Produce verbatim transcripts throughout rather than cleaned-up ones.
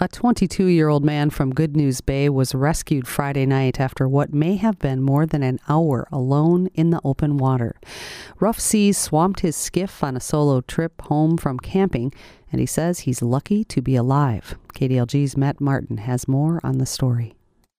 A twenty-two-year-old man from Good News Bay was rescued Friday night after what may have been more than an hour alone in the open water. Rough seas swamped his skiff on a solo trip home from camping, and he says he's lucky to be alive. K D L G's Matt Martin has more on the story.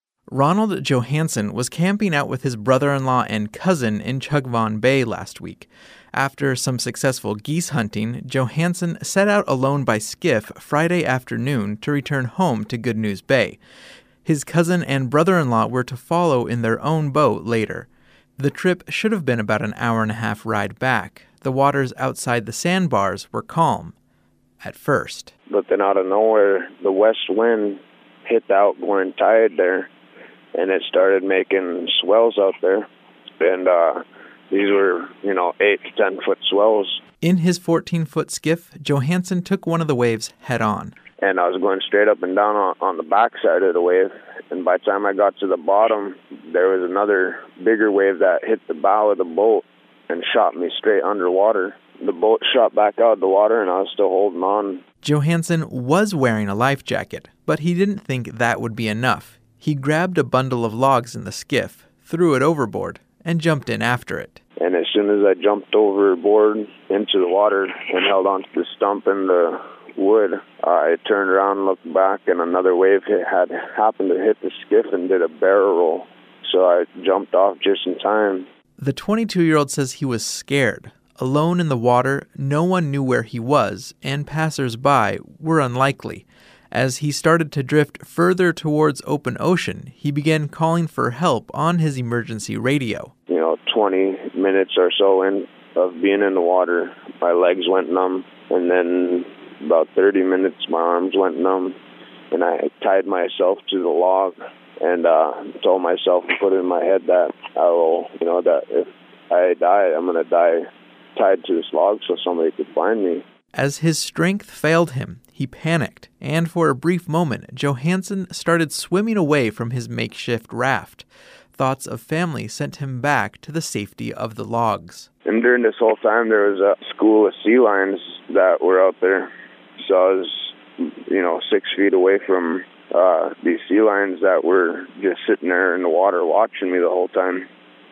Ronald Johansson was camping out with his brother-in-law and cousin in Chugvon Bay last week. After some successful geese hunting, Johansson set out alone by skiff Friday afternoon to return home to Good News Bay. His cousin and brother-in-law were to follow in their own boat later. The trip should have been about an hour and a half ride back. The waters outside the sandbars were calm at first. But then out of nowhere, the west wind hit the outgoing tide there, and it started making swells out there. And uh, these were, you know, eight to ten foot swells. In his fourteen-foot skiff, Johansson took one of the waves head on. And I was going straight up and down on, on the backside of the wave. And by the time I got to the bottom, there was another bigger wave that hit the bow of the boat and shot me straight underwater. The boat shot back out of the water, and I was still holding on. Johansson was wearing a life jacket, but he didn't think that would be enough. He grabbed a bundle of logs in the skiff, threw it overboard, and jumped in after it. And as soon as I jumped overboard into the water and held onto the stump and the wood, uh, I turned around, looked back, and another wave hit, had happened to hit the skiff and did a barrel roll. So I jumped off just in time. The twenty-two-year-old says he was scared. Alone in the water, no one knew where he was, and passers-by were unlikely. As he started to drift further towards open ocean, he began calling for help on his emergency radio. You know, twenty minutes or so in of being in the water, my legs went numb, and then about thirty minutes, my arms went numb, and I tied myself to the log and uh, told myself and put it in my head that I will, you know, that if I die, I'm going to die tied to this log so somebody could find me. As his strength failed him, he panicked, and for a brief moment, Johansson started swimming away from his makeshift raft. Thoughts of family sent him back to the safety of the logs. And during this whole time, there was a school of sea lions that were out there. So I was, you know, six feet away from uh, these sea lions that were just sitting there in the water watching me the whole time.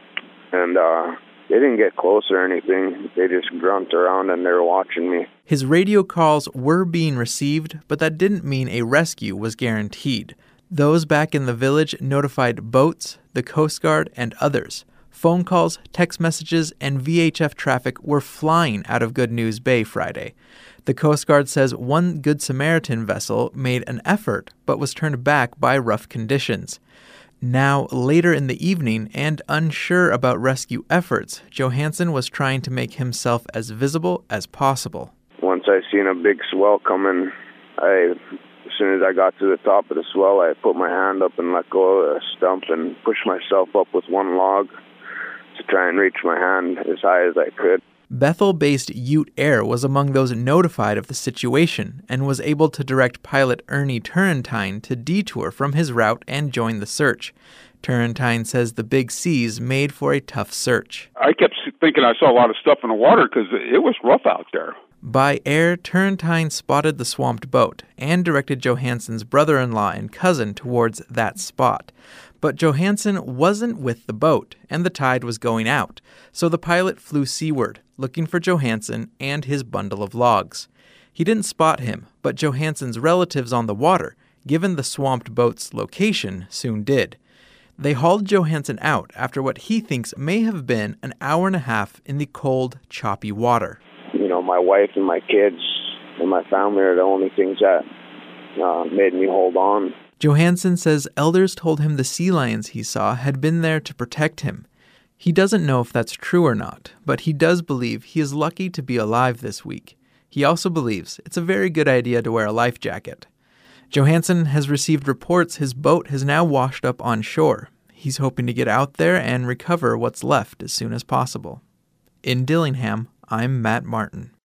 And uh, they didn't get close or anything. They just grunt around and they were watching me. His radio calls were being received, but that didn't mean a rescue was guaranteed. Those back in the village notified boats, the Coast Guard, and others. Phone calls, text messages, and V H F traffic were flying out of Good News Bay Friday. The Coast Guard says one Good Samaritan vessel made an effort but was turned back by rough conditions. Now, later in the evening, and unsure about rescue efforts, Johansson was trying to make himself as visible as possible. Once I seen a big swell coming, I, as soon as I got to the top of the swell, I put my hand up and let go of the stump and pushed myself up with one log to try and reach my hand as high as I could. Bethel-based Ute Air was among those notified of the situation and was able to direct pilot Ernie Turrentine to detour from his route and join the search. Turrentine says the big seas made for a tough search. I kept thinking I saw a lot of stuff in the water because it was rough out there. By air, Turrentine spotted the swamped boat and directed Johansson's brother-in-law and cousin towards that spot. But Johansson wasn't with the boat, and the tide was going out, so the pilot flew seaward, looking for Johansson and his bundle of logs. He didn't spot him, but Johansson's relatives on the water, given the swamped boat's location, soon did. They hauled Johansson out after what he thinks may have been an hour and a half in the cold, choppy water. You know, my wife and my kids and my family are the only things that uh, made me hold on. Johansson says elders told him the sea lions he saw had been there to protect him. He doesn't know if that's true or not, but he does believe he is lucky to be alive this week. He also believes it's a very good idea to wear a life jacket. Johansson has received reports his boat has now washed up on shore. He's hoping to get out there and recover what's left as soon as possible. In Dillingham, I'm Matt Martin.